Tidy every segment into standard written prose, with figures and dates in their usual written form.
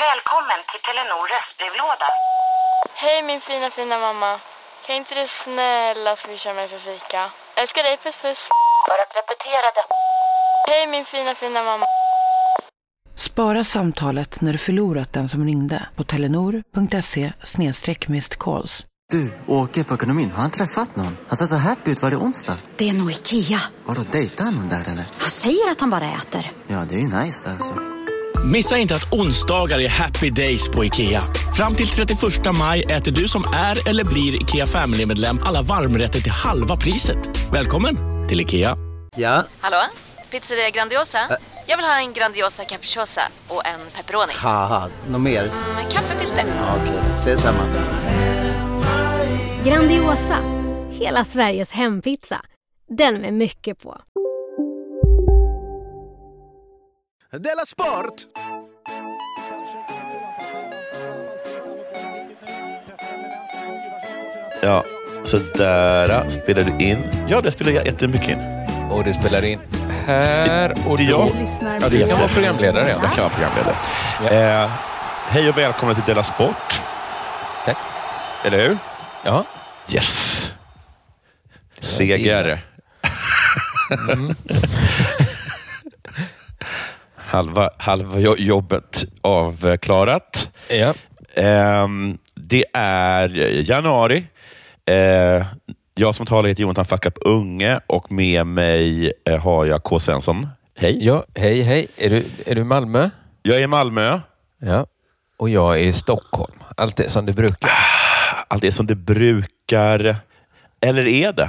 Välkommen till Telenor röstbrevlåda. Hej min fina mamma. Kan inte du snälla swisha mig för fika? Älskar dig, puss puss. För att repetera det. Hej min fina mamma. Spara samtalet när du förlorat den som ringde på telenor.se/missed-calls. Du, åker på ekonomin. Har han träffat någon? Han ser så happy ut. Var det onsdag? Det är nog Ikea. Vadå, dejtar han någon där eller? Han säger att han bara äter. Ja, det är ju nice alltså. Missa inte att onsdagar är happy days på IKEA. Fram till 31 maj äter du som är eller blir IKEA Family-medlem alla varmrätter till halva priset. Välkommen till IKEA. Ja? Hallå? Pizzeria Grandiosa? Jag vill ha en Grandiosa capriciosa och en pepperoni. Haha, något mer? Kaffefilter. Ja, okej, ses samma. Grandiosa, hela Sveriges hempizza. Den med mycket på. Della Sport! Ja, så där spelar du in. Ja, det spelar jag jättemycket in. Och det spelar in här och det då. jag. Ja, det kan vara programledare. Ja. Jag kan vara programledare. Ja. Hej och välkomna till Della Sport. Tack. Eller hur? Ja. Yes. Seger. halva jobbet avklarat. Ja. Det är januari. Jag som talar heter Jonathan Fuck Up Unge och med mig har jag K. Svensson. Hej. Ja, hej. Är du i Malmö? Jag är i Malmö. Ja. Och jag är i Stockholm. Allt är som det brukar. Allt är som det brukar. Eller är det?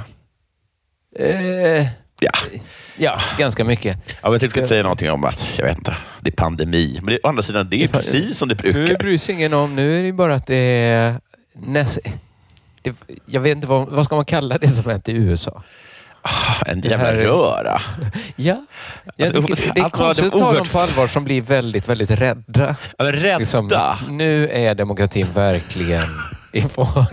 Ja, ganska mycket. Ja, jag tänkte säga någonting om att, jag vet inte, det är pandemi. Men å andra sidan, det är precis som det brukar. Nu bryr sig ingen om. Nu är det bara att det är... jag vet inte, vad ska man kalla det som hänt i USA? En jävla röra. Ja. Det är konstigt att ta dem på allvar som blir väldigt, väldigt rädda. Ja, rädda? Liksom, nu är demokratin verkligen i fara.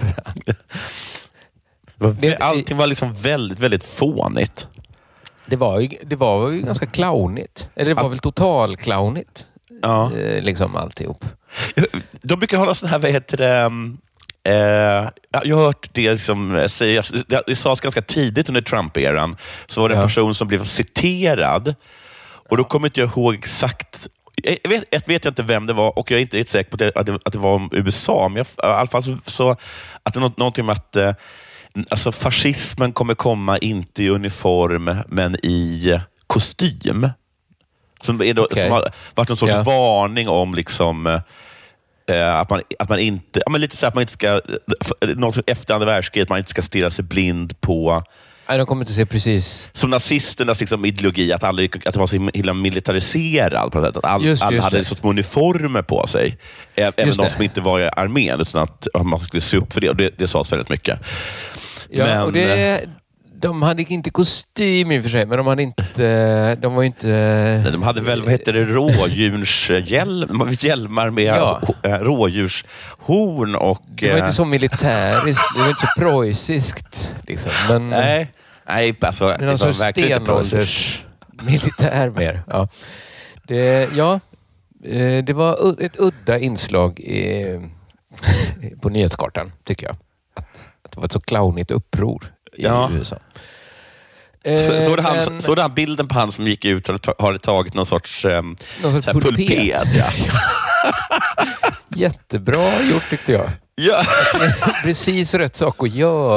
Allting var liksom väldigt, väldigt fånigt. Det var ju ganska clownigt. Eller det var väl total clownigt. Ja. Liksom alltihop. De brukar hålla sån här, vad heter det... jag har hört det som sägas. Det sades ganska tidigt under Trump-eran. Så var det en person som blev citerad. Och då kommer inte jag ihåg exakt... Jag vet inte vem det var och jag är inte säker på att det var om USA. Men i alla fall så att det är någonting med att alltså fascismen kommer komma inte i uniform men i kostym. Som har varit en sorts varning om liksom att man inte, lite så att man inte ska, något efter andra världskriget, man inte ska stirra sig blind på. Nej, de kommer inte se precis som nazisternas liksom ideologi, att det var så himla militariserad på något sätt. Att alla hade en sorts uniformer på sig. Även de som inte var i armén, utan att man skulle se upp för det. Och det sades väldigt mycket. Ja, men, och de hade inte kostym i och för sig, men de var inte... Nej, de hade väl, vad heter det, hjälmar med rådjurshorn och... Det var inte så militäriskt, det var inte så preussiskt. Liksom. Men, nej, alltså, men det var verkligen inte preussiskt. Militär mer, ja. Det var ett udda inslag på nyhetskartan, tycker jag. Att det var ett så clownigt uppror i USA. Så den bilden på han som gick ut och hade tagit någon sorts pulpet. Ja. Jättebra gjort, tyckte jag. Ja. Precis rätt sak att göra.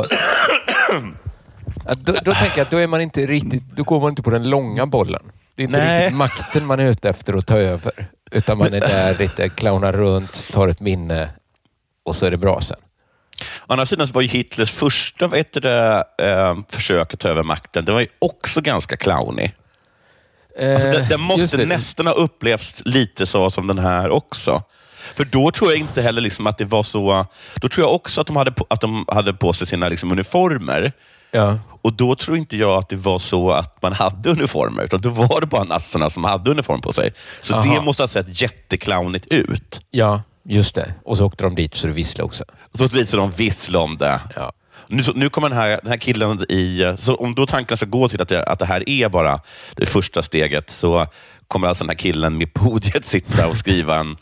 Då tänker jag att då är man inte riktigt, då går man inte på den långa bollen. Det är inte riktigt makten man är ute efter att ta över. Utan man är där lite, clownar runt, tar ett minne och så är det bra sen. Å andra sidan så var ju Hitlers första försök att ta över makten, det var ju också ganska clownig. Alltså, den måste nästan ha upplevts lite så som den här också. För då tror jag inte heller liksom att det var så... Då tror jag också att de hade på sig sina liksom uniformer. Ja. Och då tror inte jag att det var så att man hade uniformer, utan då var det bara nassarna som hade uniform på sig. Så det måste ha sett jätteklownigt ut. Ja, just det. Och så åkte de dit så det visslade också. Och så visade de vissla om det. Ja. Nu kommer den här killen så om då tankarna ska gå till att det här är bara det första steget, så kommer alltså den här killen med podiet sitta och skriva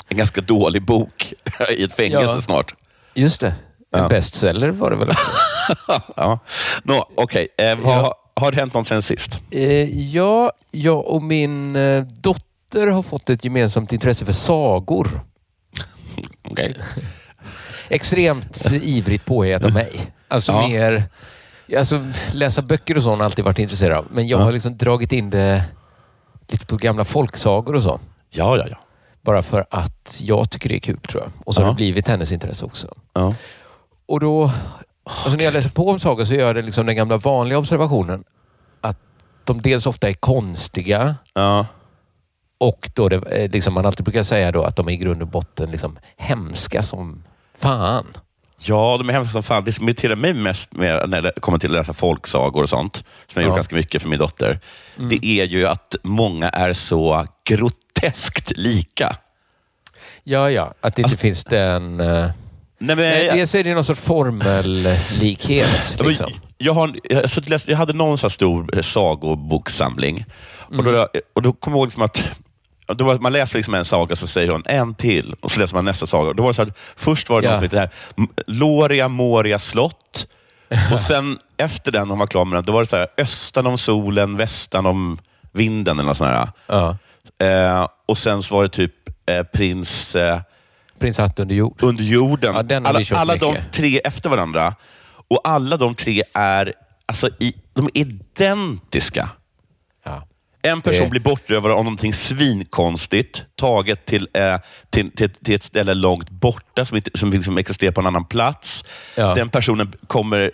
En ganska dålig bok i ett fängelse snart. Just det. En bestseller var det väl också. Ja. Okej. Har det hänt någon sen sist? Jag och min dotter har fått ett gemensamt intresse för sagor. Okej. Extremt ivrigt påhejat av mig. Alltså mer... Alltså, läsa böcker och så har jag alltid varit intresserad av. Men jag har liksom dragit in det lite på gamla folksagor och så. Ja. Bara för att jag tycker det är kul, tror jag. Och så har det blivit hennes intresse också. Ja. Och då... Alltså när jag läser på om sagor så gör jag det liksom den gamla vanliga observationen. Att de dels ofta är konstiga. Ja. Och då det, liksom man alltid brukar säga då att de är i grund och botten liksom hemska som fan. Ja, de är hemska som fan. Det som irriterar mig mest med när det kommer till att läsa folksagor och sånt, som jag gjort ganska mycket för min dotter, det är ju att många är så groteskt lika. Ja. Att det inte finns den... dels är det någon sorts formellikhet. Liksom. Jag hade någon så här stor sagoboksamling. Och då kommer jag ihåg liksom att man läser liksom en saga, så säger hon en till, och så läser man nästa saga. Då var det så att först var det något som heter här Loria Moria slott, och sen efter den hon var klar med den, då var det så här östan om solen, västan om vinden eller något sånt här. Och sen så var det typ Prins Hatt under jord. Under jorden. Ja, alla de tre efter varandra. Och alla de tre är alltså de är identiska. Ja. En person blir bortrövad av någonting svinkonstigt, taget till ett ställe långt borta som liksom existerar på en annan plats. Ja. Den personen kommer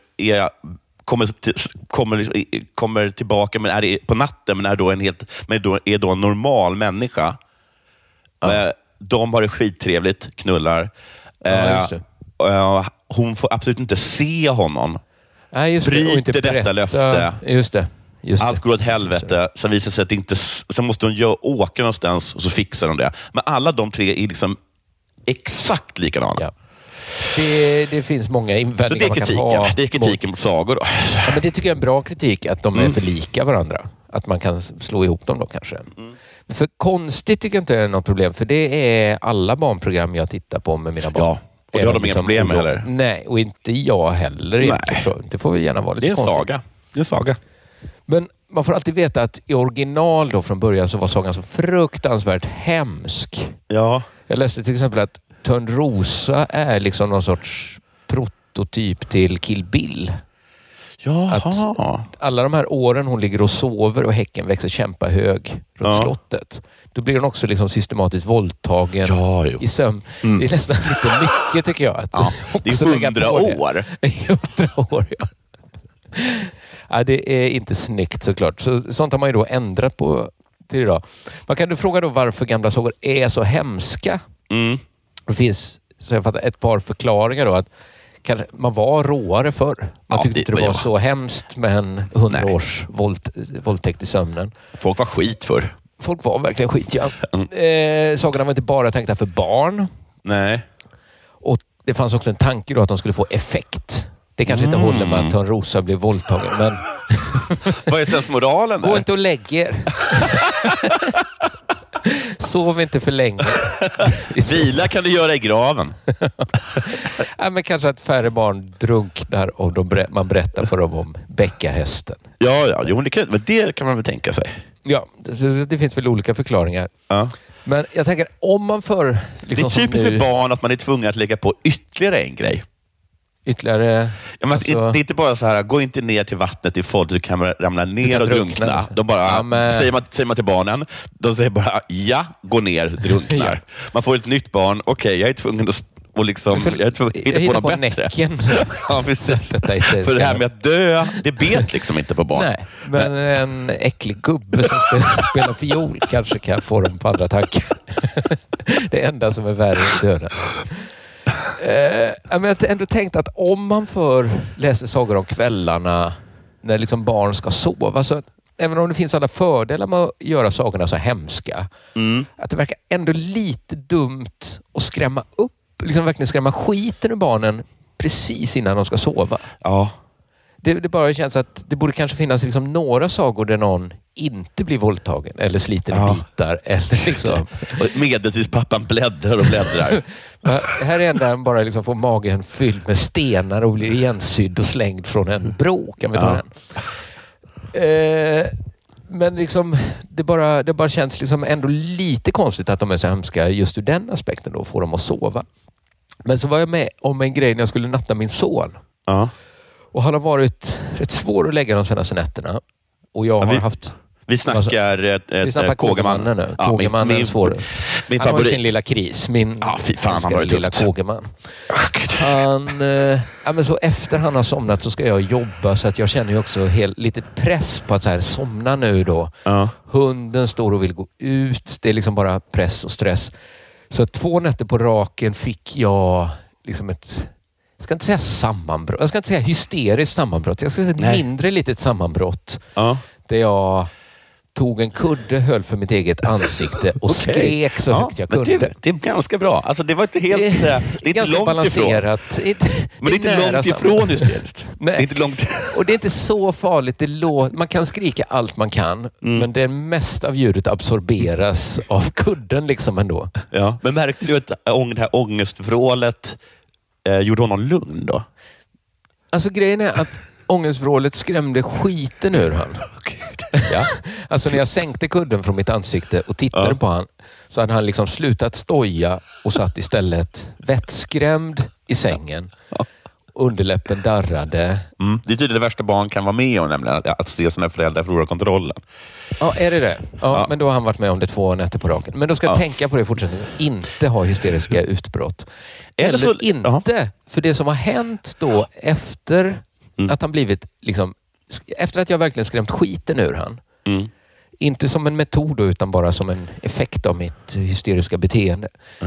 tillbaka, men är på natten, men är då en normal människa. Ja. De har det skittrevligt, knullar. Hon får absolut inte se honom. Bryter detta löfte. Just det. Allt går åt helvete. Sen visar sig att inte... Sen måste hon åka någonstans och så fixar de det. Men alla de tre är liksom exakt likadana. Ja. Det finns många invändningar man kan ha. Det är kritiken mot sagor då. Ja, men det tycker jag är en bra kritik, att de är för lika varandra. Att man kan slå ihop dem då kanske. För konstigt tycker jag inte är något problem. För det är alla barnprogram jag tittar på med mina barn. Ja, och det har de inga problem med heller. Nej, och inte jag heller. Inte. Det får vi gärna vara lite konstigt. Det är en saga. Men man får alltid veta att i original då från början så var sagan så fruktansvärt hemsk. Ja. Jag läste till exempel att Törnrosa är liksom någon sorts prototyp till Kill Bill. Jaha. Att alla de här åren hon ligger och sover och häcken växer kämpahög runt slottet. Då blir hon också liksom systematiskt våldtagen i sömn. Det är nästan lite mycket, tycker jag. Att det är 100 år. 100 år, ja. Ja, det är inte snyggt såklart. Sånt har man ju då ändrat på till idag. Man kan du fråga då varför gamla sagor är så hemska? Det finns, så jag fattar, ett par förklaringar då. Att kanske man var råare förr. Man tyckte inte det var så hemskt med en 100 års våldtäkt i sömnen. Folk var skit förr. Folk var verkligen skit, ja. Sagorna var inte bara tänkta för barn. Nej. Och det fanns också en tanke då att de skulle få effekt. Det kanske inte håller med att Törnrosa blev våldtagen, men... Vad är sensmoralen där? Gå inte och lägg er. Sov inte för länge. Vila kan du göra i graven. Ja, men kanske att färre barn drunknar och man berättar för dem om bäckahästen. Ja, men det kan man väl tänka sig. Ja, det finns väl olika förklaringar. Ja. Men jag tänker, om man för... Liksom, det är typiskt för barn att man är tvungen att lägga på ytterligare en grej. Ytterligare... Ja, men det är inte bara så här, gå inte ner till vattnet i folk, du kan ramla ner och drunkna. De bara, säger man till barnen, de säger bara, gå ner, drunknar. Man får ett nytt barn, okej, jag är tvungen att liksom, hitta på något bättre. Ja, precis. För det här med att dö, det bet liksom inte på barn. Nej, men en äcklig gubbe som spelar fiol kanske kan få dem på andra tankar. Det enda som är värre än döden. Men jag har ändå tänkt att om man läser sagor om kvällarna när liksom barn ska sova, så att även om det finns alla fördelar med att göra sagorna så hemska, att det verkar ändå lite dumt att skrämma upp, liksom verkligen skrämma skiten ur barnen precis innan de ska sova. Ja. Det bara känns att det borde kanske finnas liksom några sagor där någon inte blir våldtagen eller sliter i bitar. Eller liksom. Medeltidspappan bläddrar och bläddrar. Här är där bara liksom får magen fylld med stenar och blir igensydd och slängd från en bro. Kan vi ta den? Men liksom, det bara känns liksom ändå lite konstigt att de är så hemska just ur den aspekten då, får dem att sova. Men så var jag med om en grej när jag skulle natta min son. Och han har varit rätt svår att lägga de senaste nätterna. Och jag har haft... Vi snackar Kågemannen nu. Kågemannen är svår. Min han favorit. har sin lilla kris. Min han var lilla Kågeman. Men så efter han har somnat så ska jag jobba, så att jag känner ju också lite press på att så här, somna nu då. Hunden står och vill gå ut. Det är liksom bara press och stress. Så 2 nätter på raken fick jag liksom ett... Jag ska inte säga sammanbrott. Jag ska inte säga hysteriskt sammanbrott. Jag ska säga ett mindre litet sammanbrott. Där jag tog en kudde, höll för mitt eget ansikte och skrek så högt jag kunde. Det är ganska bra. Alltså det var inte helt... Det är inte långt balanserat. ifrån. Men det är inte långt ifrån hysteriskt. Nej. Det är inte långt. Och det är inte så farligt. Man kan skrika allt man kan. Men det mesta av ljudet absorberas av kudden liksom ändå. Ja. Men märkte du att det här ångestvrålet gjorde honom lugn då? Alltså grejen är att ångestvrålet skrämde skiten ur han. Ja. Alltså när jag sänkte kudden från mitt ansikte och tittade på han, så hade han liksom slutat stoja och satt istället vettskrämd i sängen. Underläppen darrade. Det är tydligt det värsta barn kan vara med om, nämligen att se sina föräldrar förlora kontrollen. Ja, är det? Ja, men då har han varit med om det 2 nätter på raken. Men då ska jag tänka på det i fortsättningen. Inte ha hysteriska utbrott. Eller inte. För det som har hänt då efter att han blivit liksom, efter att jag verkligen skrämt skiten ur han. Inte som en metod då, utan bara som en effekt av mitt hysteriska beteende.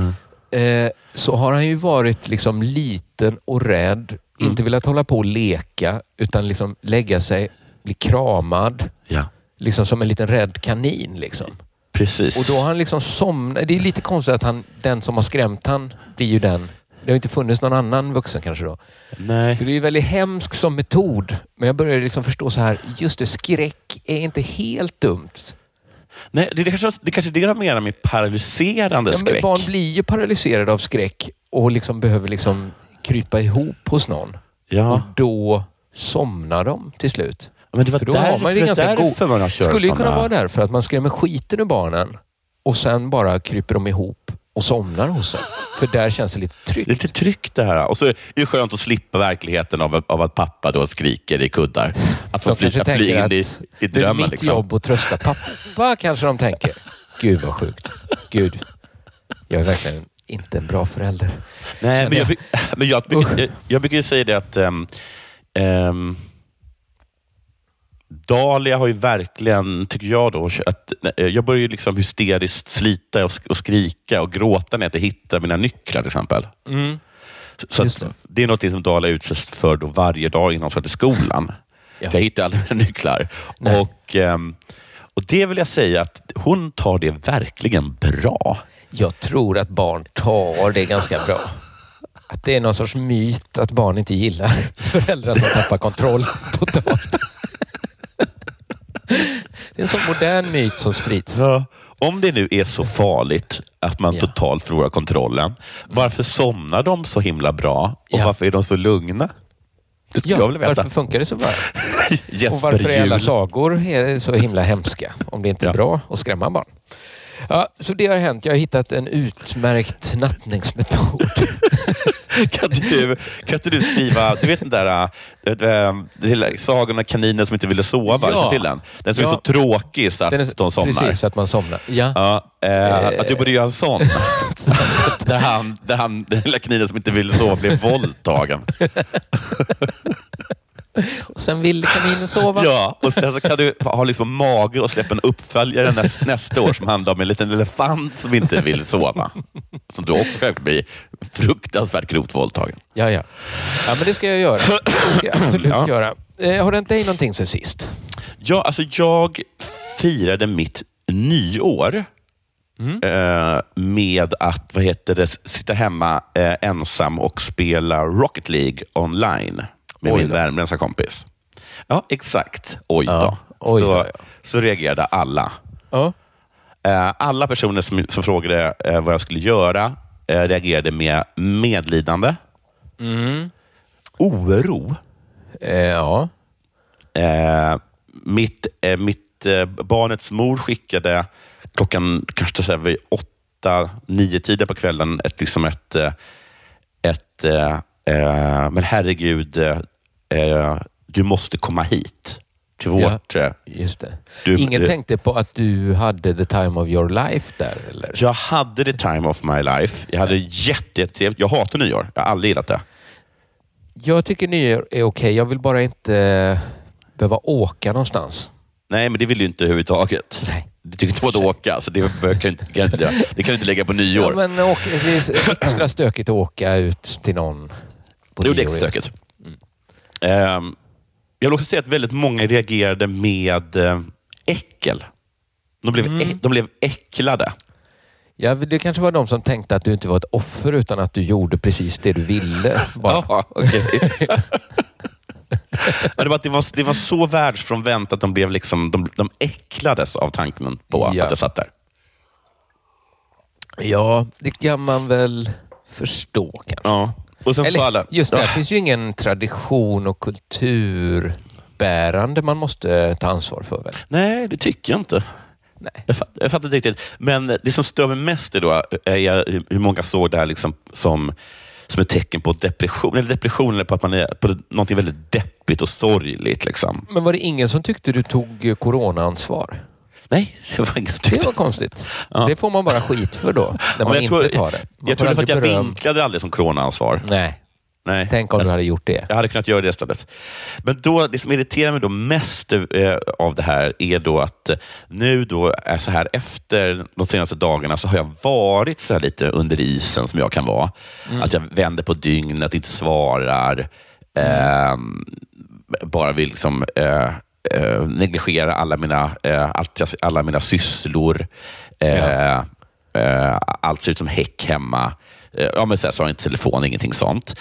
Så har han ju varit liksom liten och rädd. Inte velat hålla på och leka, utan liksom lägga sig, bli kramad. Ja. Liksom som en liten rädd kanin liksom. Precis. Och då har han liksom somnat. Det är lite konstigt att den som har skrämt han blir ju den. Det har inte funnits någon annan vuxen kanske då. Nej. Så det är ju väldigt hemskt som metod. Men jag börjar liksom förstå så här, just det, skräck är inte helt dumt. Nej, det kanske det jag menar med paralyserande skräck. Barn blir ju paralyserade av skräck och liksom behöver liksom krypa ihop hos någon. Ja. Och då somnar de till slut. Men det var därför man har kört. Skulle ju kunna vara därför att man skrämmer skiten ur barnen och sen bara kryper de ihop och somnar hos dem. För där känns det lite tryggt. Lite tryggt det här. Och så är det skönt att slippa verkligheten av att pappa då skriker i kuddar. Att få flyga in i drömmen. Det är mitt jobb att trösta pappa, kanske de tänker. Gud vad sjukt. Gud, jag är verkligen inte en bra förälder. Nej, men jag brukar ju säga det att Dahlia har ju verkligen, tycker jag då, att jag börjar ju liksom hysteriskt slita och skrika och gråta när jag inte hittar mina nycklar till exempel. Så att det är något som Dahlia utsätts för då varje dag innan hon ska till skolan. För jag hittar aldrig mina nycklar. Och det vill jag säga att hon tar det verkligen bra. Jag tror att barn tar det ganska bra. Att det är någon sorts myt att barn inte gillar föräldrar som tappar kontroll totalt. Det är en sån modern myt som sprids. Ja. Om det nu är så farligt att man totalt förlorar kontrollen, varför somnar de så himla bra? Och varför är de så lugna? Det skulle jag vilja veta. Varför funkar det så bra? Och varför är alla sagor så himla hemska om det inte är bra att skrämma barn? Ja, så det har hänt. Jag har hittat en utmärkt nattningsmetod. Kan inte du skriva, du vet den där sagan om kaninen som inte ville sova, ja. Till den som är så tråkig så att de somnar. Precis, för att man somnar. Att du borde göra en sån. där den lilla kaninen som inte ville sova blev våldtagen. Och sen ville kaninen sova. Ja, och sen så kan du ha liksom mage och släppa en uppföljare nästa år som handlar om en liten elefant som inte vill sova. Som du också själv blir fruktansvärt grovt våldtagen. Ja, men det ska jag göra. Det ska jag absolut göra. Har det inte dig någonting sen sist? Ja, alltså jag firade mitt nyår med att sitta hemma ensam och spela Rocket League online med min värmländska kompis. Ja, exakt. Oj då. Så reagerade alla. Ja. Alla personer som frågade vad jag skulle göra reagerade med medlidande. Oro. Ja. Barnets mor skickade klockan kanske så här vid 8-9 tider på kvällen men herregud, du måste komma hit till vårt... just det. Ingen tänkte på att du hade the time of your life där, eller? Jag hade the time of my life. Jag hade jättetrevligt. Jag hatar nyår. Jag har aldrig gillat det. Jag tycker nyår är okej. Jag vill bara inte behöva åka någonstans. Nej, men det vill ju inte överhuvudtaget. Nej. Du tycker inte om att åka, så det kan du inte lägga på nyår. Ja, men det är extra stökigt att åka ut till någon på nyår. Det är extra stökigt. Jag vill också säga att väldigt många reagerade med äckel. De blev äcklade. Ja, det kanske var de som tänkte att du inte var ett offer utan att du gjorde precis det du ville. Ja, okej. Det var så världsfrånvänt att de blev liksom, de äcklades av tanken på att jag satt där. Ja, det kan man väl förstå kanske. Ja. Och sen just det, finns ju ingen tradition och kulturbärande man måste ta ansvar för väl? Nej, det tycker jag inte. Nej. Jag fattar inte riktigt. Men det som stör mig mest är hur många såg det här liksom som ett tecken på depression eller på att man är på något väldigt deppigt och sorgligt. Liksom. Men var det ingen som tyckte du tog corona-ansvar? Nej, det var ingen som tyckte. Det var konstigt. Ja. Det får man bara skit för då, när man inte tar det. Jag tror att jag vinklade aldrig som corona-ansvar. Nej. Tänk om du hade gjort det. Jag hade kunnat göra det istället. Men då, det som irriterar mig då mest av det här är då att nu då är så här efter de senaste dagarna så har jag varit så här lite under isen som jag kan vara. Att jag vänder på dygnet, inte svarar. Bara vill liksom negligera alla mina sysslor. Allt ser ut som häck hemma. Ja, men så har inte telefon, ingenting sånt.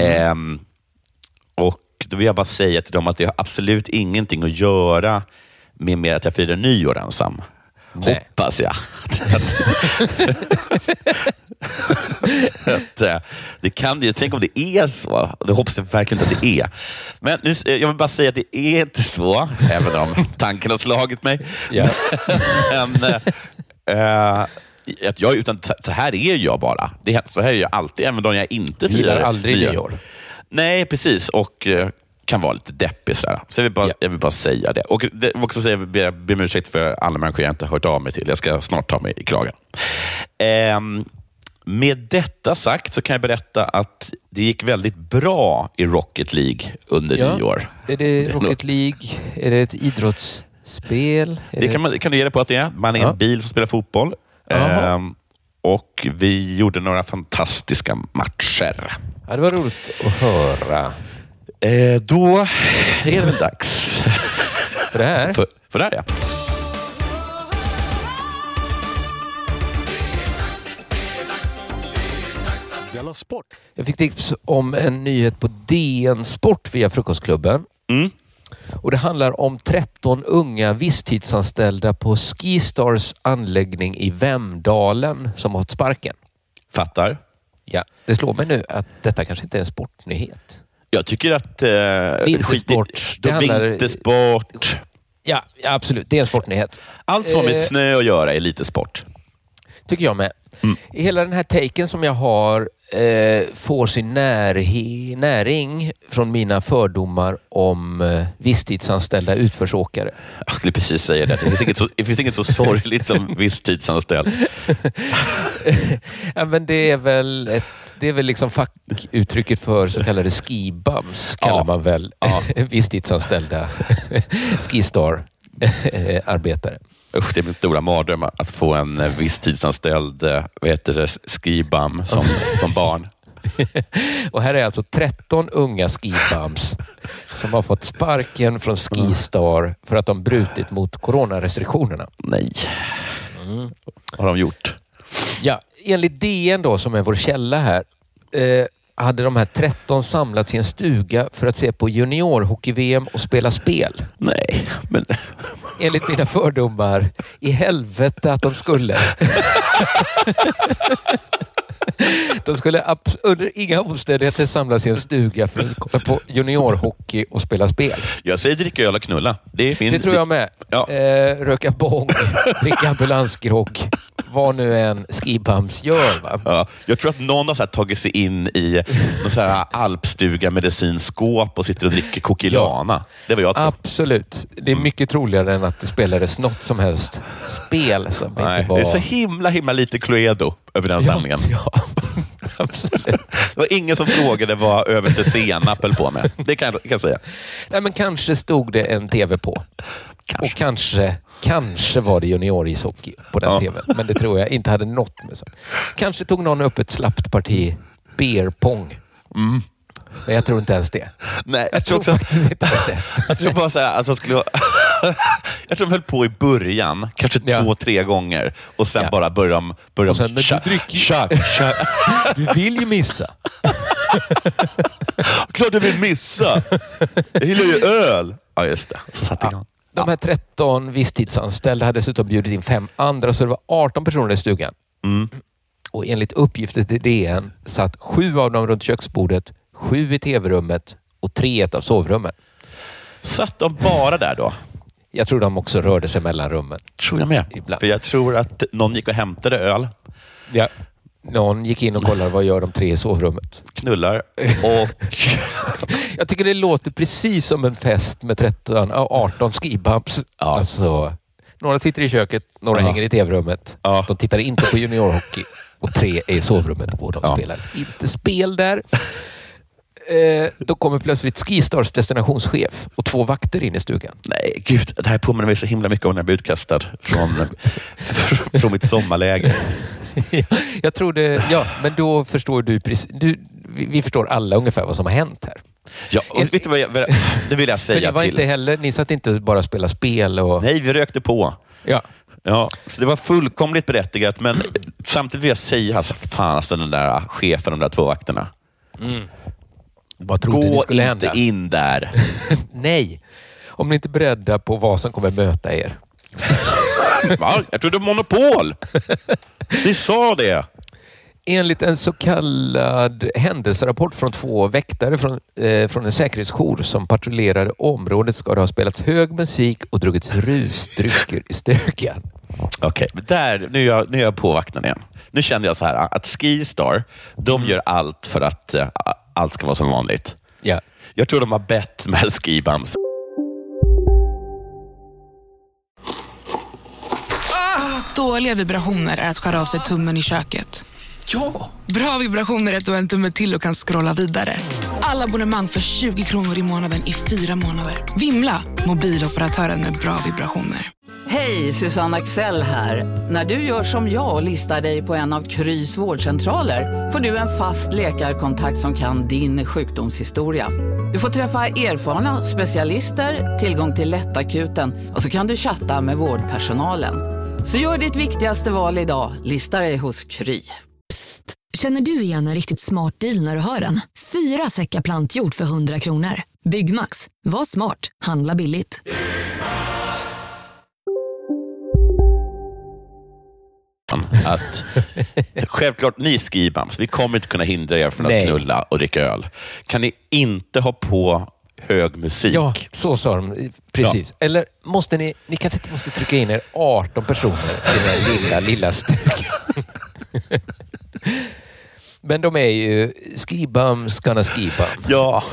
Och då vill jag bara säga till dem att det har absolut ingenting att göra med att jag firar nyår ensam. Nej. Hoppas jag. Det kan ju, tänk om det är så. Det hoppas jag verkligen inte att det är. Men nu, jag vill bara säga att det är inte så, även om tanken har slagit mig. Ja. Utan så här är jag bara. Så här är jag alltid, även om jag inte firar aldrig nyår. Nej, precis. Och kan vara lite deppig sådär. Så jag vill bara säga det. Och det vill också säga, jag ber om ursäkt för alla människor jag inte har hört av mig till. Jag ska snart ta mig i kragen. Med detta sagt så kan jag berätta att det gick väldigt bra i Rocket League under nyår. Är det Rocket League? Är det ett idrottsspel? Det kan du ge det på att det är. Man är en bil som spelar fotboll. Och vi gjorde några fantastiska matcher. Ja, det var roligt att höra. Då är det väl dags. För det här? För det här, ja. Sport. Jag fick tips om en nyhet på DN Sport via Frukostklubben. Och det handlar om 13 unga visstidsanställda på Skistars anläggning i Vemdalen som har fått sparken. Fattar. Ja, det slår mig nu att detta kanske inte är en sportnyhet. Jag tycker att... vintersport. Vintersport. Ja, absolut. Det är en sportnyhet. Allt som har med snö att göra är lite sport. Tycker jag med. Hela den här taken som jag har får sin näring från mina fördomar om visstidsanställda utförsåkare. Jag skulle precis säga det. Det finns inget så sorgligt som visstidsanställd. Ja, men det är väl liksom fackuttrycket för så kallade skibums kallar man väl visstidsanställda Skistar arbetare. Usch, det är min stora mardröm att få en visstidsanställd skibam som barn. Och här är alltså 13 unga skibums som har fått sparken från Skistar för att de brutit mot coronarestriktionerna. Nej. Vad har de gjort? Ja, enligt DN då, som är vår källa här, hade de här 13 samlats i en stuga för att se på juniorhockey-VM och spela spel. Nej, men... Enligt mina fördomar, i helvete att de skulle. De skulle under inga omständigheter samlas i en stuga för att kolla på juniorhockey och spela spel. Jag säger dricka öl och knulla. Det tror jag med. Ja. Röka bong, dricka ambulansgrogg. Vad nu en skibams gör, va? Ja, jag tror att någon har så här tagit sig in i någon så här alpstuga medicinskåp och sitter och dricker kokilana. Ja. Det var jag tror. Absolut. Det är mycket troligare än att det spelades något som helst spel som inte var... Det är så himla lite Cluedo över den samlingen. Ja, absolut. Det var ingen som frågade vad över till senap höll på med. Det kan jag säga. Nej, men kanske stod det en tv på. Och kanske var det juniorishockey på den tvn. Men det tror jag inte hade något med så. Kanske tog någon upp ett slappt parti beerpong. Mm. Men jag tror inte ens det. Nej, jag tror också faktiskt inte ens det. Jag tror bara så här, alltså jag tror de höll på i början, kanske 2-3 gånger och sen bara började de kör. Du vill ju missa. Klart du vill missa. Jag gillar ju öl. Ja, just det. Så satt igång. De här 13 visstidsanställda hade dessutom bjudit in 5 andra, så det var 18 personer i stugan. Mm. Och enligt uppgifter till DN satt 7 av dem runt köksbordet, 7 i tv-rummet och 3 i ett av sovrummen. Satt de bara där då? Jag tror de också rörde sig mellan rummen. Tror jag med. Ibland. För jag tror att någon gick och hämtade öl. Ja. Någon gick in och kollade vad gör de 3 i sovrummet. Knullar. Och... jag tycker det låter precis som en fest med 18 skibumps. Ja. Alltså, några tittar i köket, några hänger i tv-rummet. Ja. De tittar inte på juniorhockey. Och 3 är i sovrummet och de spelar inte spel där. Då kommer plötsligt Skistars destinationschef och 2 vakter in i stugan. Nej, gud, det här påminner mig så himla mycket om när jag blev utkastad från mitt sommarläger. Jag tror det, men då förstår du precis. Vi förstår alla ungefär vad som har hänt här. Ja, och vet du vad det vill jag säga till. För det var inte heller, ni satt inte bara och spela spel och... Nej, vi rökte på. Ja, så det var fullkomligt berättigat, men samtidigt vill jag säga alltså den där chefen, de där 2 vakterna. Mm. Vad trodde ni skulle hända? Gå inte in där. Nej, om ni inte är beredda på vad som kommer möta er. Va? Jag trodde monopol. Vi sa det. Enligt en så kallad händelserapport från 2 väktare från en säkerhetsjour som patrullerade området ska det ha spelats hög musik och druckits rusdrycker i stugan. Okej, nu är jag på vakten igen. Nu kände jag så här att Skistar, de gör allt för att allt ska vara som vanligt. Ja. Jag tror de har bett med skibams. Dåliga vibrationer är att skära av sig tummen i köket. Ja! Bra vibrationer är att du har en tumme till och kan scrolla vidare. Alla abonnemang för 20 kronor i månaden i 4 månader. Vimla! Mobiloperatören med bra vibrationer. Hej, Susanne Axel här. När du gör som jag och listar dig på en av Krys vårdcentraler får du en fast läkarkontakt som kan din sjukdomshistoria. Du får träffa erfarna specialister, tillgång till lättakuten och så kan du chatta med vårdpersonalen. Så gör ditt viktigaste val idag, lista dig hos Kry. Psst, känner du igen en riktigt smart deal när du hör den? 4 säckar plantjord för 100 kronor. Byggmax, var smart, handla billigt. Att självklart ni skibams, vi kommer inte kunna hindra er från att knulla och dricka öl. Kan ni inte ha på hög musik? Ja, så sa de. Precis. Ja. Eller måste ni kanske inte måste trycka in er 18 personer i den här lilla stugan. Men de är ju skibams, gonna skibam. Ja.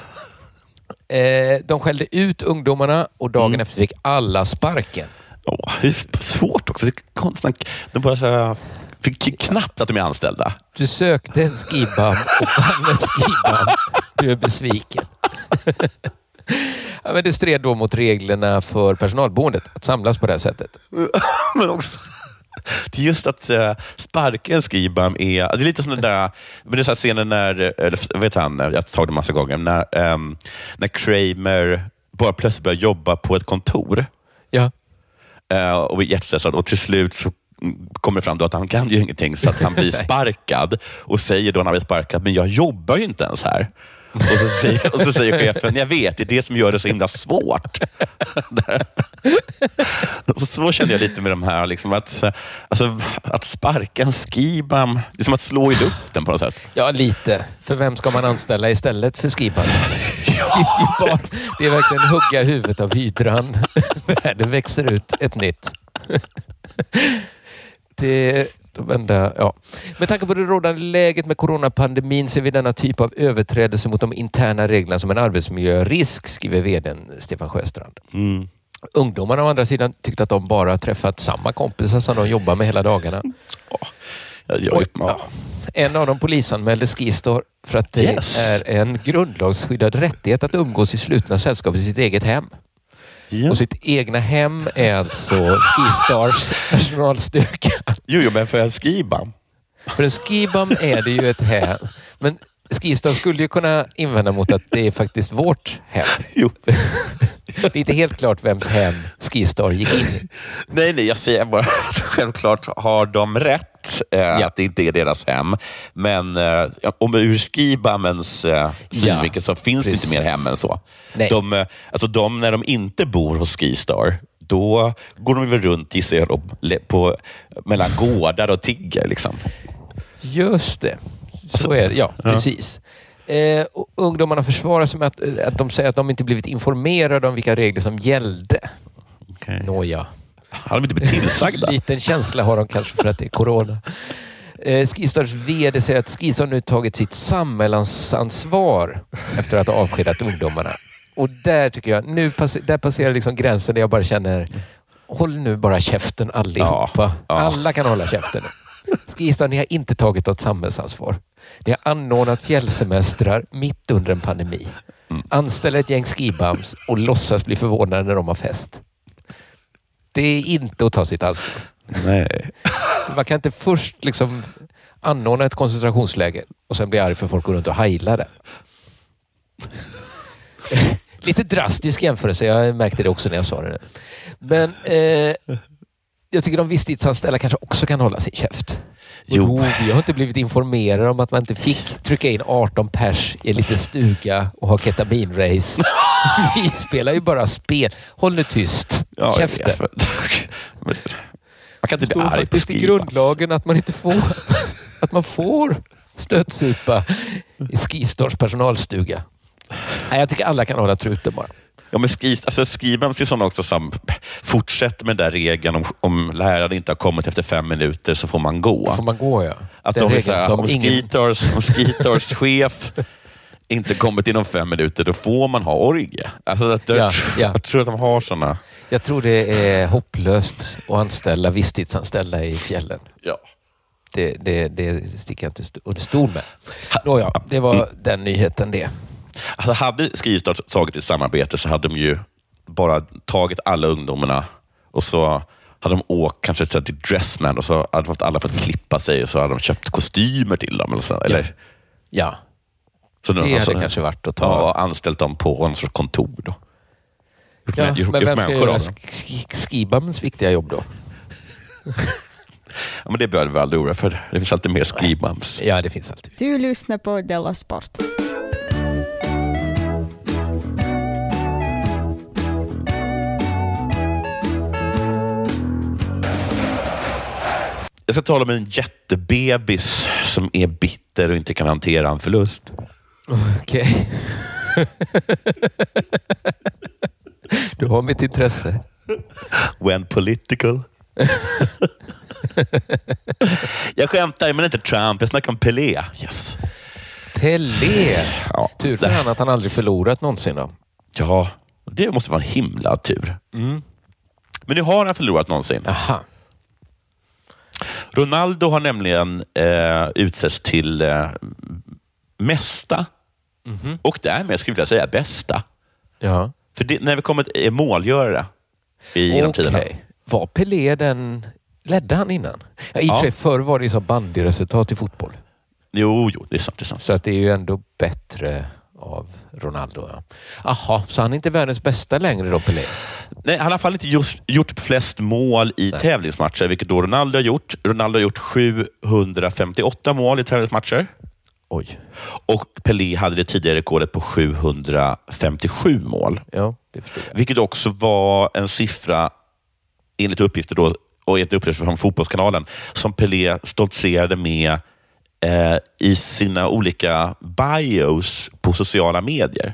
De skällde ut ungdomarna och dagen efter fick alla sparken. Det är svårt också. Det är konstigt. De bara så här, fick knappt att de är anställda. Du sökte en skibam och fann en skibam. Du är besviken. Ja, men det stred då mot reglerna för personalboendet att samlas på det här sättet. Men också det är just att sparka en skibam det är lite som den där, men det är så här scenen när, vet han, jag har tagit det massa gånger, när Kramer bara plötsligt börjar jobba på ett kontor. Ja. Och är jättestressad och till slut så kommer fram då att han kan ju ingenting, så att han blir sparkad och säger då när han blir sparkad, men jag jobbar ju inte ens här. Och så säger chefen, jag vet, det är det som gör det så himla svårt. Så kände jag lite med de här, liksom att sparka en skibam, det är som att slå i luften på något sätt. Ja, lite. För vem ska man anställa istället för skibam? Det är verkligen hugga huvudet av hydran. Det växer ut ett nytt. Med tanke på det rådande läget med coronapandemin ser vi denna typ av överträdelse mot de interna reglerna som en arbetsmiljörisk, skriver vdn Stefan Sjöstrand. Ungdomarna å andra sidan tyckte att de bara träffat samma kompisar som de jobbar med hela dagarna. En av dem polisanmälde Skistar för att det är en grundlagsskyddad rättighet att umgås i slutna sällskap i sitt eget hem. Ja. Och sitt egna hem är alltså Skistars personalstuga. Jo, men för en skibam. För en skibam är det ju ett hem. Men Skistar skulle ju kunna invända mot att det är faktiskt vårt hem. Jo. Det är inte helt klart vems hem Skistar gick in i. Nej, jag säger bara att självklart har de rätt att det inte är deras hem. Men om ur skibamens synvinkel så finns det inte mer hem än så. De, när de inte bor hos Skistar, då går de väl runt i sig mellan gårdar och tigger liksom. Just det. Så är det, precis. Ungdomarna försvarar sig med att de säger att de inte blivit informerade om vilka regler som gällde. Okay. Nåja. Har de inte blivit tillsagda? Liten känsla har de kanske för att det är corona. Skistars vd säger att Skistar nu tagit sitt samhällsansvar efter att ha avskedat ungdomarna. Och där tycker jag, där passerar liksom gränsen där jag bara känner, håll nu bara käften allihopa. Ja. Alla kan hålla käften. Skistar, ni har inte tagit något samhällsansvar. Ni har anordnat fjällsemestrar mitt under en pandemi. Anställer ett gäng skibams och låtsas bli förvånade när de har fest. Det är inte att ta sitt ansvar. Nej. Man kan inte först liksom anordna ett koncentrationsläge och sen bli arg för folk går runt och heilar det. Lite drastisk jämförelse, jag märkte det också när jag sa det. Men jag tycker de visstidsanställda kanske också kan hålla sin käft. Jo, vi har inte blivit informerade om att man inte fick trycka in 18 pers i en liten stuga och ha ketaminrace. Vi spelar ju bara spel. Håll nu tyst. Käften. Man kan inte bli arg på i grundlagen att man inte får att man får stötsupa i Skistars personalstuga. Nej, jag tycker alla kan hålla truten bara. Ja, men Skibams är sådana också som fortsätter med den där regeln om läraren inte har kommit efter 5 minuter så får man gå. Får man gå, ja. Att de är såhär, om Skitars chef inte kommit inom 5 minuter, då får man ha orgie. Alltså, jag tror att de har sådana. Jag tror det är hopplöst att anställa visstidsanställda i fjällen. Ja. Det sticker jag inte under stol med. Nåja, det var den nyheten det. Alltså, hade Skistar tagit ett samarbete så hade de ju bara tagit alla ungdomarna och så hade de åkt kanske till Dressman och så hade fått alla fått klippa sig och så hade de köpt kostymer till dem. Eller? Ja. Så det hade kanske varit att ta. Ja, anställt dem på en sorts kontor då. Men vem ska göra skibamens viktiga jobb då? Ja, men det behöver vi aldrig oroa för. Det finns alltid mer skibams. Ja, det finns alltid. Du lyssnar på Della Sport. Jag ska tala om en jättebebis som är bitter och inte kan hantera en förlust. Okej. Du har mitt intresse. When political. Jag skämtar, men inte Trump. Jag snackar om Pelé. Yes. Pelé? Ja, tur för han att han aldrig förlorat någonsin då. Ja, det måste vara en himla tur. Mm. Men nu har han förlorat någonsin. Aha. Ronaldo har nämligen utsetts till mesta och därmed skulle jag säga bästa. Ja. För det, när vi kommer till målgörare genom tiderna. Var Pelé den... Ledde han innan? Ja, i och för sig förr var det så bandyresultat i fotboll. Jo, det är sant. Så att det är ju ändå bättre av Ronaldo. Ja. Aha, så han är inte världens bästa längre då, Pelé? Nej, han har i alla fall inte gjort flest mål i tävlingsmatcher, vilket då Ronaldo har gjort. Ronaldo har gjort 758 mål i tävlingsmatcher. Oj. Och Pelé hade det tidigare rekordet på 757 mål. Ja, det förstår jag. Vilket också var en siffra, enligt uppgifter då, och enligt uppgifter från Fotbollskanalen, som Pelé stoltserade med i sina olika bios på sociala medier.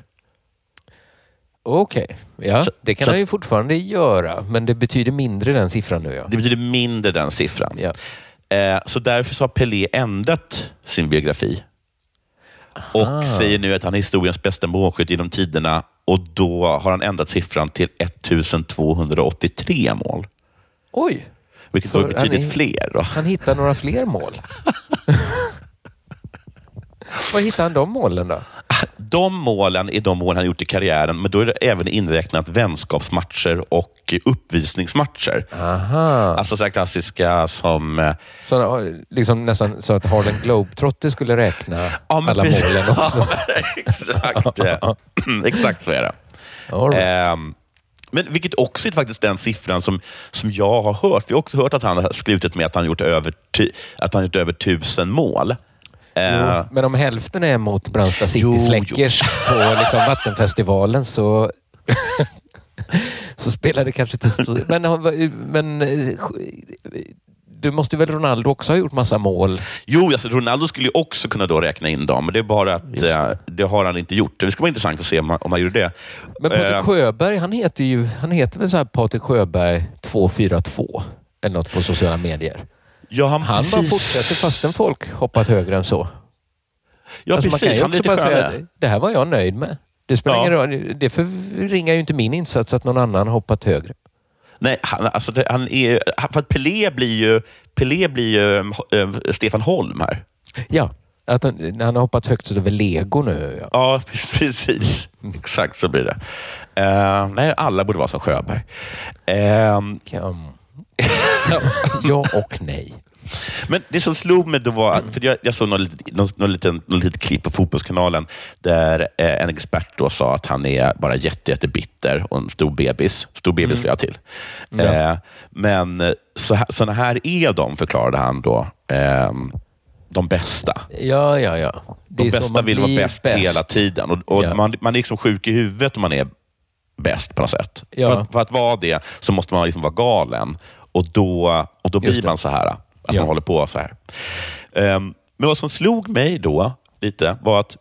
Okej, ja, det kan han ju fortfarande göra, men det betyder mindre den siffran nu. Ja. Det betyder mindre den siffran. Ja. Så därför så har Pelé ändrat sin biografi. Och säger nu att han är historiens bästa målskytt genom tiderna, och då har han ändrat siffran till 1283 mål. Oj! Vilket var betydligt fler då. Han hittar några fler mål. Vad hittar han de målen då? De målen är de mål han gjort i karriären, men då är det även inräknat vänskapsmatcher och uppvisningsmatcher. Aha. Alltså så här klassiska som... Så, liksom nästan så att Harlem Globetrotter skulle räkna alla målen också. Exakt. Exakt så är det. Men vilket också är faktiskt den siffran som jag har hört. Vi har också hört att han har skrutit med att han gjort över 1000 mål. Jo, men om hälften är mot Brandsta City Släckers på liksom Vattenfestivalen så spelar det kanske inte stor. Men du måste väl Ronaldo också ha gjort massa mål? Jo, alltså Ronaldo skulle ju också kunna då räkna in dem, men det är bara att det har han inte gjort. Det ska vara intressant att se om han gjorde det. Men Patrik Sjöberg, han heter väl så här Patrik Sjöberg 242 eller något på sociala medier. Ja, han bara fortsätter fastän folk hoppat högre än så. Ja, alltså precis. Man kan ju också bara säga att det här var jag nöjd med. Det spelar ingen roll. Det förringar ju inte min insats att någon annan hoppat högre. Nej, han är... För att Pelé blir ju Stefan Holm här. Ja, att han har hoppat högt över Lego nu. Ja, precis. Exakt så blir det. Nej, alla borde vara som Sjöberg. Ja och nej. Men det som slog mig då var, för jag såg något litet klipp på Fotbollskanalen där en expert då sa att han är bara jättebitter och en stor bebis. Stor bebis skulle jag till. Ja. Men såna här är de, förklarade han då, de bästa. Ja. De bästa vill vara bäst hela tiden. Och man är liksom sjuk i huvudet om man är bäst på något sätt. Ja. För att vara det så måste man liksom vara galen. Och då blir man så här. Att man håller på så här. Men vad som slog mig då lite var att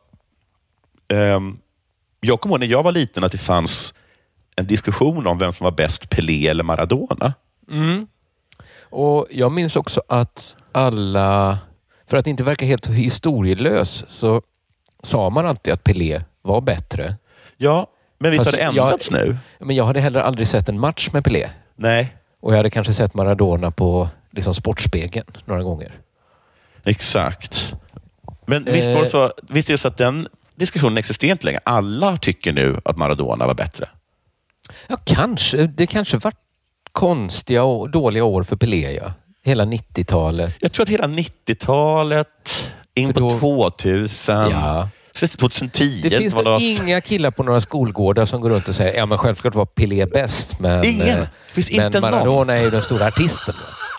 jag kommer ihåg när jag var liten att det fanns en diskussion om vem som var bäst, Pelé eller Maradona. Mm. Och jag minns också att alla, för att inte verka helt historielös, så sa man alltid att Pelé var bättre. Ja, men visst har det ändrats nu? Men jag hade heller aldrig sett en match med Pelé. Nej. Och jag hade kanske sett Maradona på liksom Sportspegeln några gånger. Exakt. Men visst är det så att den diskussionen existerar inte längre. Alla tycker nu att Maradona var bättre. Ja, kanske. Det kanske var konstiga och dåliga år för Pelé, ja. Hela 90-talet. Jag tror att hela 90-talet, in på 2000... Ja. 2010. Det finns inga killar på några skolgårdar som går runt och säger men självklart var Pelé bäst, men, ingen. Finns men inte Maradona är ju den stora artisten.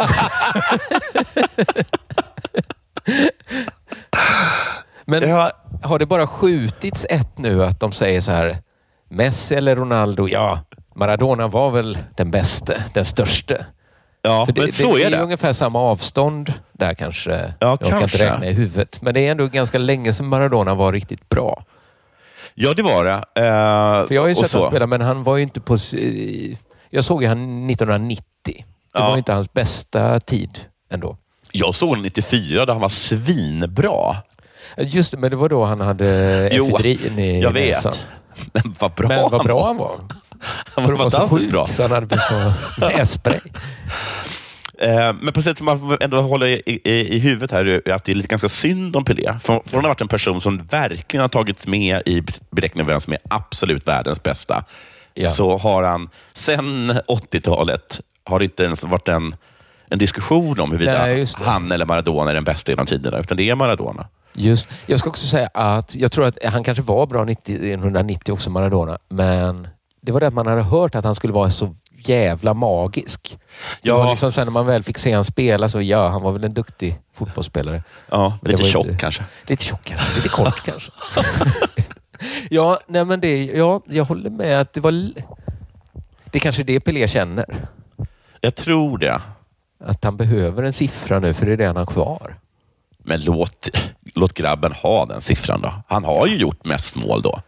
Men har det bara skjutits ett nu att de säger så här: Messi eller Ronaldo? Ja, Maradona var väl den bästa, den största. Ja, för men så är det. Det är ungefär samma avstånd där kanske. Ja, jag kan inte räkna i huvudet. Men det är ändå ganska länge sedan Maradona var riktigt bra. Ja, det var det. För jag har ju sett honom spela, men han var ju inte på... Jag såg ju han 1990. Det var inte hans bästa tid ändå. Jag såg honom 94 då han var svinbra. Just det, men det var då han hade efedrin i jag näsan. vet. Men vad bra han var. Han var fantastiskt bra. Så han hade blivit på nässpray. Men på sätt som man ändå håller i huvudet här är att det är lite ganska synd om Pelé. För han har varit en person som verkligen har tagits med i beräkningen av vem som är absolut världens bästa. Ja. Så har han sen 80-talet har det inte ens varit en diskussion om huruvida han eller Maradona är den bästa genom tiderna, utan det är Maradona. Just. Jag ska också säga att jag tror att han kanske var bra 1990 också, Maradona. Men det var det att man hade hört att han skulle vara så jävla magisk. Ja. Liksom sen när man väl fick se han spela så han var väl en duktig fotbollsspelare. Ja, lite tjock kanske. Lite tjock kanske, lite kort kanske. Ja, nej men jag håller med att det var... Det är kanske det Pelé känner. Jag tror det. Att han behöver en siffra nu, för det är det han har kvar. Men låt grabben ha den siffran då. Han har ju gjort mest mål då.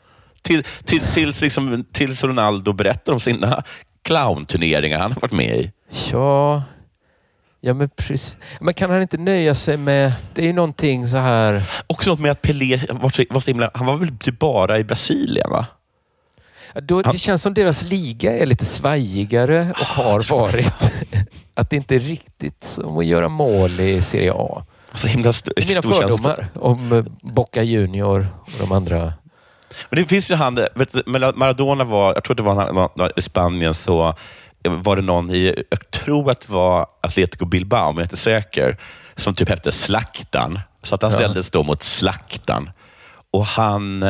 Tills Ronaldo berättar om sina clownturneringar han har varit med i. Ja men precis. Men kan han inte nöja sig med... Det är ju någonting så här... Också något med att Pelé var så himla... Han var väl typ bara i Brasilien, va? Det känns som deras liga är lite svajigare och har varit. Att det inte är riktigt som att göra mål i Serie A. Så himla mina fördomar om Boca Junior och de andra. Men det finns ju Maradona var, jag tror det var i Spanien, så var det någon jag tror att det var Atletico Bilbao, men jag är inte säker, som typ hette Slaktan. Så att han ställdes då mot Slaktan. Och han...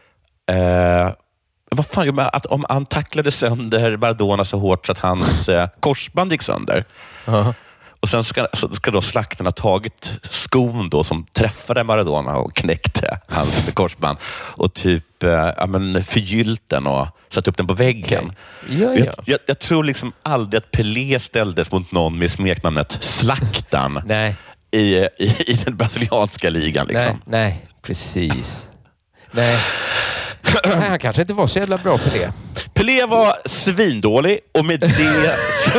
vad fan, att om han tacklade sönder Maradona så hårt så att hans korsband gick sönder. Och sen ska då Slakten ha tagit skon då som träffade Maradona och knäckte hans korsband och typ förgyllt den och satt upp den på väggen. Okay. Ja. Jag tror liksom aldrig att Pelé ställdes mot någon med smeknamnet Slaktan. Nej. I den brasilianska ligan liksom. Nej, precis. Nej. Han kanske inte var så jävla bra på det. Pelé var svindålig och med det...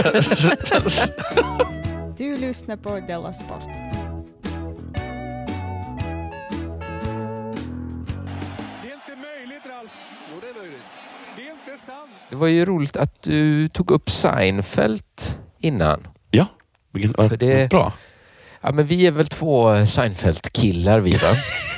Du lyssnar på Della Sport. Det är inte möjligt, Ralf. Jo, det är möjligt. Det är inte sant. Det var ju roligt att du tog upp Seinfeld innan. Ja, för det bra. Ja, men vi är väl 2 Seinfeld-killar, vi va?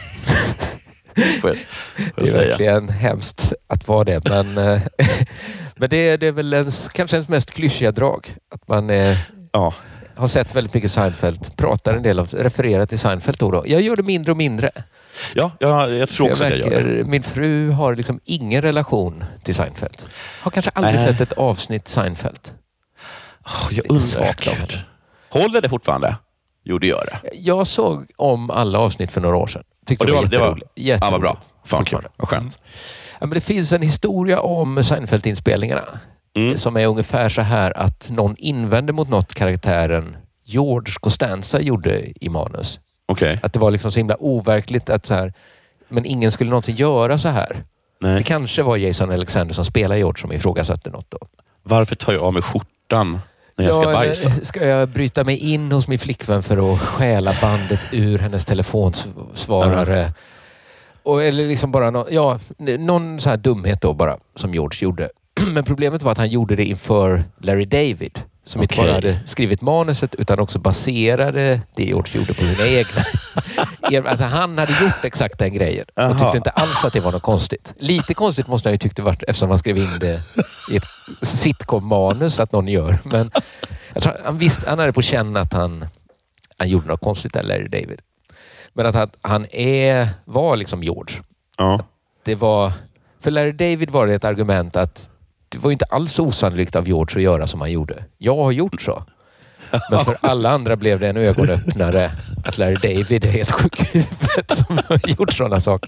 Det är verkligen hemskt att vara det, men det är väl kanske ens mest klyschiga drag. Att man har sett väldigt mycket Seinfeld, pratar en del av, refererar till Seinfeld då. Jag gör det mindre och mindre. Ja, jag tror också att jag gör det. Min fru har liksom ingen relation till Seinfeld. Har kanske aldrig sett ett avsnitt Seinfeld. Jag undrar. Håller det fortfarande? Jo, det gör det. Jag såg om alla avsnitt för några år sedan. Tyckte det var jätteroligt. Vad bra. Fan kul. Vad skönt. Ja, men det finns en historia om Seinfeld-inspelningarna som är ungefär så här att någon invände mot något karaktären George Costanza gjorde i manus. Okay. Att det var liksom så himla overkligt att så här, men ingen skulle någonsin göra så här. Nej. Det kanske var Jason Alexander som spelar George som ifrågasatte något då. Varför tar jag av mig skjortan när jag ska bajsa? Ska jag bryta mig in hos min flickvän för att stjäla bandet ur hennes telefonsvarare? Eller liksom bara någon så här dumhet då bara som George gjorde. Men problemet var att han gjorde det inför Larry David. Som inte bara hade skrivit manuset utan också baserade det George gjorde på sina egna. Alltså han hade gjort exakt den grejen. Och tyckte inte alls att det var något konstigt. Lite konstigt måste han ju tyckt det varit eftersom han skrev in det i ett sitcom-manus att någon gör. Men jag tror han hade på känn att han gjorde något konstigt där, Larry David. Men att han var liksom George. Ja. Det var, för Larry David var det ett argument att det var inte alls osannolikt av George att göra som han gjorde. Jag har gjort så. Men för alla andra blev det en ögonöppnare att Larry David är helt sjuk i huvudet som har gjort sådana saker.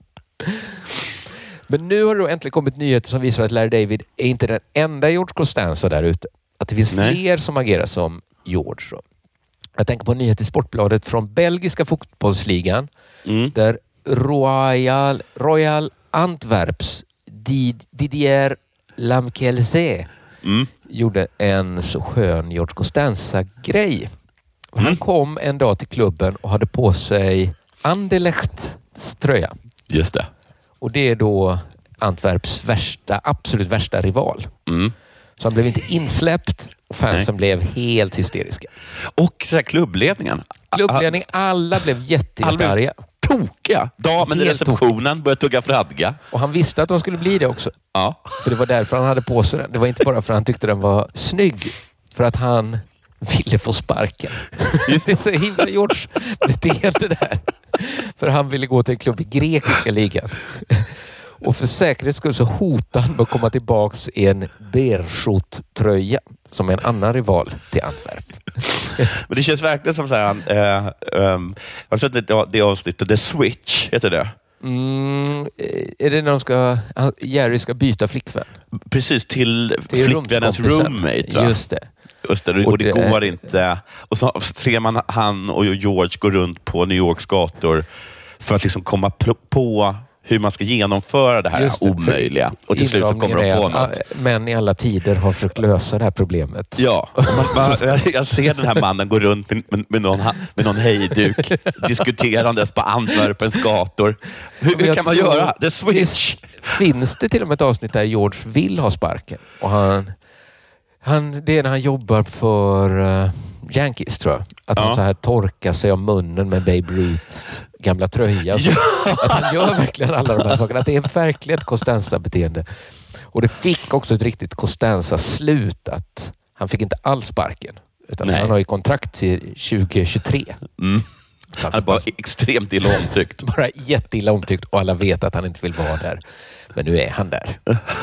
Men nu har det då äntligen kommit nyheter som visar att Larry David är inte den enda George Costanza där ute. Att det finns fler som agerar som George. Så. Jag tänker på en nyhet i Sportbladet från belgiska fotbollsligan där Royal Antwerps Didier Lamkelzee gjorde en så skön George Costanza-grej. Han kom en dag till klubben och hade på sig Anderlechts tröja. Just det. Och det är då Antwerps absolut värsta rival. Så han blev inte insläppt och fansen blev helt hysteriska. Och så här, klubbledningen, alla blev jättearga. Tokiga. Damen i receptionen började tugga fradga. Och han visste att de skulle bli det också. Ja. För det var därför han hade på sig den. Det var inte bara för att han tyckte den var snygg. För att han ville få sparken. Det är så himla George beteende där. För han ville gå till en klubb i grekiska ligan. Och för säkerhets skull så hotade han att komma tillbaks i en Beerschot-tröja som är en annan rival till Antwerp. Men det känns verkligen som så här... har du sett det avsnittet The Switch, heter det? Är det när Jerry ska byta flickvän? Precis, till flickvännens roommate. Va? Just det. Och det går inte. Och så ser man han och George gå runt på New Yorks gator för att liksom komma på hur man ska genomföra det här omöjliga. Och till slut så kommer de på något. Män i alla tider har försökt lösa det här problemet. Ja, jag ser den här mannen gå runt med någon hejduk diskuterandes på Antwerpens gator. Hur kan man göra? The Switch! Finns det till och med ett avsnitt där George vill ha sparken? Och det är när han jobbar för Yankees, tror jag. Att han så här torkar sig om munnen med Babe Ruths gamla tröja. Att han gör verkligen alla de här sakerna. Att det är verkligen ett Costanza-beteende. Och det fick också ett riktigt Costanza-slut. Att han fick inte alls sparken. Utan han har ju kontrakt till 2023. Han är bara extremt illa omtyckt. Bara jätteilla omtyckt och alla vet att han inte vill vara där. Men nu är han där.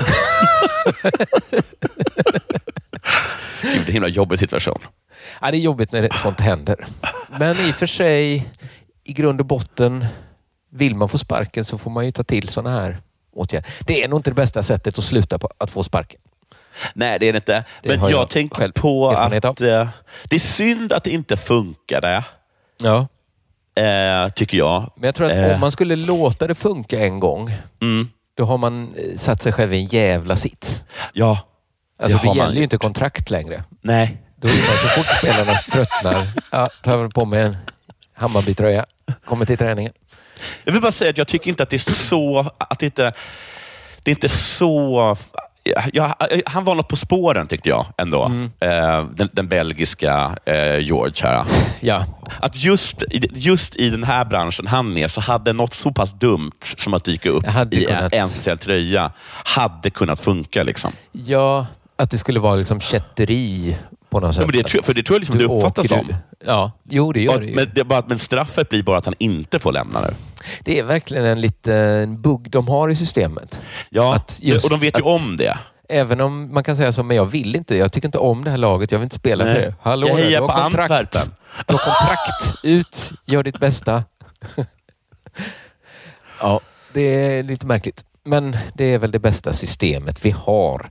Det är en himla jobbig situation. Ja, det är jobbigt när sånt händer. Men i och för sig, i grund och botten, vill man få sparken så får man ju ta till såna här åtgärder. Det är nog inte det bästa sättet att sluta på att få sparken. Nej, det är det inte. Men jag tänker på att det är synd att det inte funkade. Ja. Tycker jag. Men jag tror att om man skulle låta det funka en gång, då har man satt sig själv i en jävla sits. Ja. Alltså det gäller ju inte kontrakt längre. Nej. Då är det så fort spelarna tröttnar. Tar väl på med en Hammarby-tröja. Kommer till träningen. Jag vill bara säga att jag tycker inte att det är så... Det är inte så... han var något på spåren, tyckte jag ändå. Den belgiska George här. Ja. Att just i den här branschen han är, så hade något så pass dumt som att dyka upp i en speciell tröja hade kunnat funka liksom. Ja, att det skulle vara liksom kätteri på något sätt. Ja, för det tror jag liksom det uppfattas som. Ja, jo det gör det ju. Men straffet blir bara att han inte får lämna nu. Det är verkligen en liten bugg de har i systemet. Ja, och de vet ju om det. Även om man kan säga så, men jag vill inte. Jag tycker inte om det här laget. Jag vill inte spela för det. Hallå, jag hejar på Antwerpen. Du har kontrakt. Ut, gör ditt bästa. Ja, det är lite märkligt. Men det är väl det bästa systemet vi har.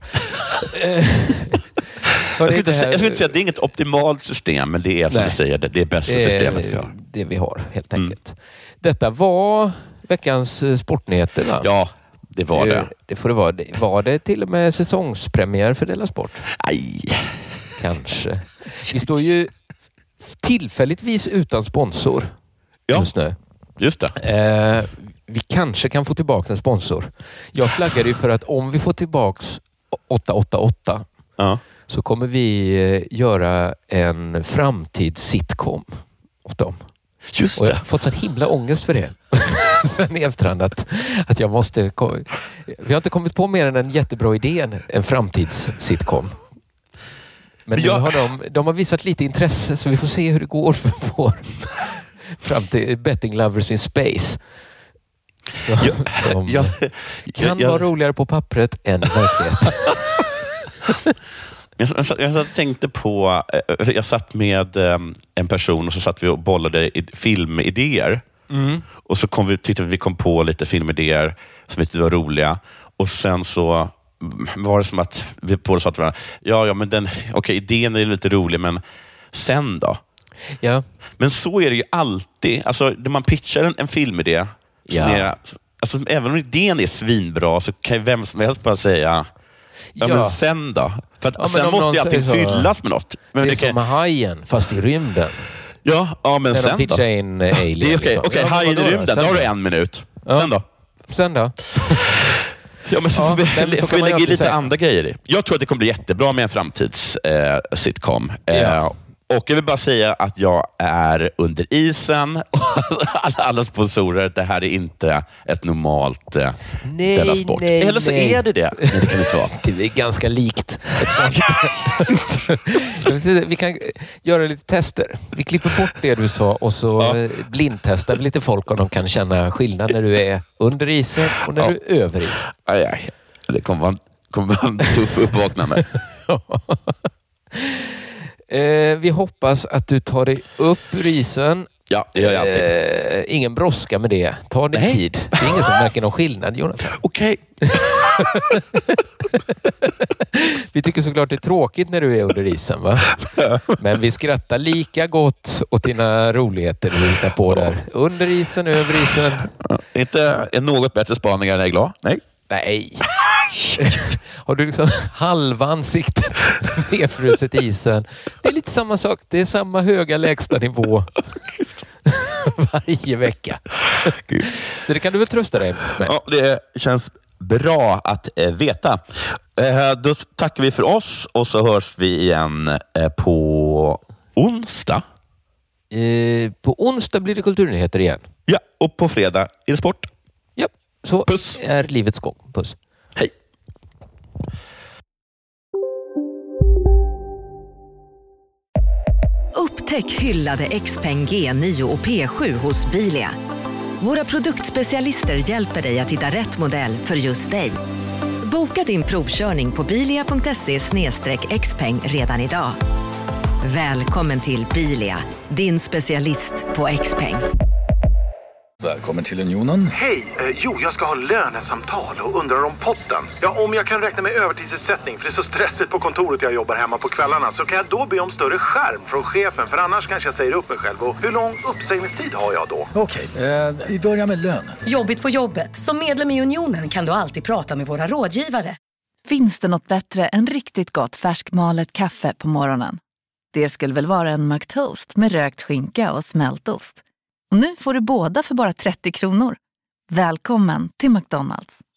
Jag skulle inte säga att det är inget optimalt system, men det är som du säger, det är bästa systemet vi har. Det vi har, helt enkelt. Detta var veckans sportnyheter, va? Ja, det var det. Det får det vara. Var det till och med säsongspremiär för Della Sport? Nej. Kanske. Vi står ju tillfälligtvis utan sponsor just nu. Just det. Vi kanske kan få tillbaka en sponsor. Jag flaggade ju för att om vi får tillbaka 888 så kommer vi göra en framtidssitcom åt dem. Just och det. Jag har fått så himla ångest för det. Sen i efterhand att jag måste... Vi har inte kommit på mer än en jättebra idé, en framtidssitcom. Men nu har de har visat lite intresse, så vi får se hur det går för vår framtid. Betting Lovers in Space. Som kan vara roligare på pappret än verkligheten. Jag tänkte på... Jag satt med en person och så satt vi och bollade filmidéer. Och så tyckte vi kom på lite filmidéer som vi tyckte var roliga. Och sen så var det som att vi båda sa till varandra, men idén är lite rolig, men sen då? Ja. Men så är det ju alltid. Alltså, när man pitchar en filmidé, alltså, även om idén är svinbra, så kan ju vem som helst bara säga men sen då? För att sen måste ju allting fyllas med något. Men det är som Hajen, fast i rymden. Ja, men sen då? In Alien, det är okej. Hajen i rymden, då har du 1 minut. Ja. Sen då? Ja, men så får vi lägga lite andra grejer i. Jag tror att det kommer bli jättebra med en framtids sitcom. Och jag vill bara säga att jag är under isen. Alla sponsorer, det här är inte ett normalt Della Sport. Eller så är det det. Nej, det kan inte vara. Det är ganska likt. Vi kan göra lite tester. Vi klipper bort det du sa och så blindtestar vi lite folk om de kan känna skillnad när du är under isen och när du är över isen. Aj. Det kommer vara en tuff uppvaknande. Vi hoppas att du tar dig upp ur isen. Ja, det gör jag alltid. Ingen brådska med det. Ta din tid. Det är ingen som märker någon skillnad, Jonathan. Okej. Vi tycker såklart det är tråkigt när du är under isen, va? Men vi skrattar lika gott åt dina roligheter du hittar på där. Under isen, över isen. Inte en något bättre spaningar när jag är glad. Nej. Har du liksom halva ansiktet nedfruset i isen? Det är lite samma sak. Det är samma höga lägsta nivå varje vecka. Gud. Så det kan du väl trösta dig med? Ja, det känns bra att veta. Då tackar vi för oss och så hörs vi igen på onsdag. På onsdag blir det kulturnyheter igen. Ja, och på fredag är det sport. Ja, så puss. Är livets gång. Puss. Hej. Upptäck hyllade XPeng G9 och P7 hos Bilia. Våra produktspecialister hjälper dig att hitta rätt modell för just dig. Boka din provkörning på bilia.se/xpeng redan idag. Välkommen till Bilia, din specialist på XPeng. Välkommen till Unionen. Hej, jag ska ha lönesamtal och undrar om potten. Ja, om jag kan räkna med övertidsersättning för det är så stressigt på kontoret jag jobbar hemma på kvällarna så kan jag då be om större skärm från chefen för annars kanske jag säger upp mig själv. Och hur lång uppsägningstid har jag då? Okej, vi börjar med lön. Jobbigt på jobbet. Som medlem i Unionen kan du alltid prata med våra rådgivare. Finns det något bättre än riktigt gott färskmalet kaffe på morgonen? Det skulle väl vara en McToast med rökt skinka och smältost. Och nu får du båda för bara 30 kronor. Välkommen till McDonald's.